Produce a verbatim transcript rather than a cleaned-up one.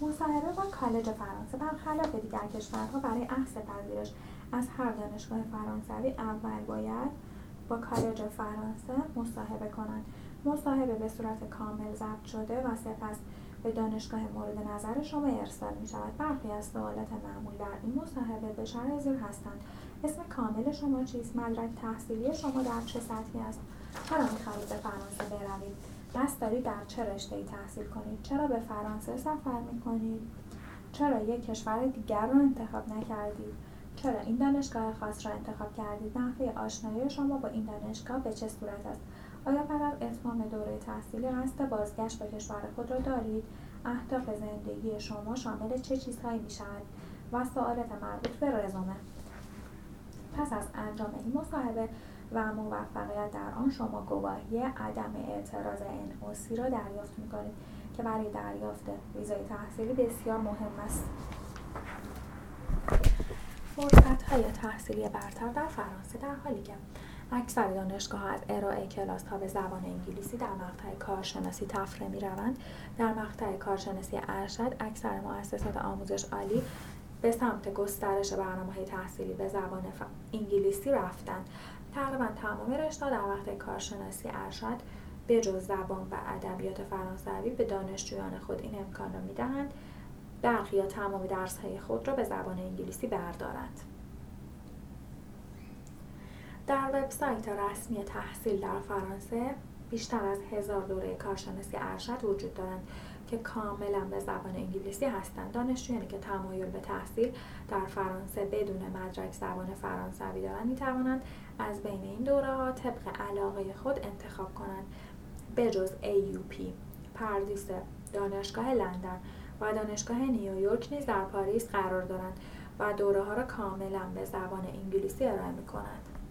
مصاحبه با کالج فرانسه برخلاف دیگر کشورها برای اخذ پذیرش از هر دانشگاه فرانسوی اول باید با کالج فرانسه مصاحبه کنند. مصاحبه به صورت کامل ضبط شده و سپس به دانشگاه مورد نظر شما ارسال می شود. برخی از سوالات معمول در این مصاحبه به شرح زیر هستند: اسم کامل شما چیست؟ مدرک تحصیلی شما در چه سطحی است؟ چرا می خواهید به فرانسه بروید؟ قصد دارید در چه رشته‌ای تحصیل کنید؟ چرا به فرانسه سفر می کنید؟ چرا یک کشور دیگر را انتخاب نکردید؟ چرا این دانشگاه خاص را انتخاب کردید؟ نحوه آشنایی شما با این دانشگاه به چه صورت است؟ آیا بعد از اتمام دوره تحصیلی قصد بازگشت به کشور خود را دارید؟ اهداف زندگی شما شامل چه چیزهایی می شود؟ و سوالات مربوط به رزومه. پس از انجام این مصاحبه و موفقیت در آن شما گواهی عدم اعتراض ان او سی را دریافت می کنید که برای دریافت ویزای تحصیلی بسیار مهم است. فرصت‌های تحصیلی برتر در فرانسه: در حالی که اکثر دانشگاه‌ها از ارائه کلاس‌ها به زبان انگلیسی در مقطع کارشناسی تفره می‌روند، در مقطع کارشناسی ارشد اکثر مؤسسات آموزش عالی به سمت گسترش برنامه‌های تحصیلی به زبان انگلیسی رفتند. تقریباً تمام رشته‌ها در مقطع کارشناسی ارشد به جز زبان و ادبیات فرانسوی به دانشجویان خود این امکان را می‌دهند برخی یا تمام درس‌های خود را به زبان انگلیسی بردارند. در وبسایت رسمی تحصیل در فرانسه بیشتر از هزار دوره کارشناسی ارشد وجود دارند که کاملا به زبان انگلیسی هستند. دانشجویانی که تمایل به تحصیل در فرانسه بدون مدرک زبان فرانسوی دارند می‌توانند از بین این دوره‌ها طبق علاقه خود انتخاب کنند. به جز ای یو پی، پردیس دانشگاه لندن و دانشگاه نیویورک نیز در پاریس قرار دارند و دوره‌ها را کاملا به زبان انگلیسی ارائه می‌کنند.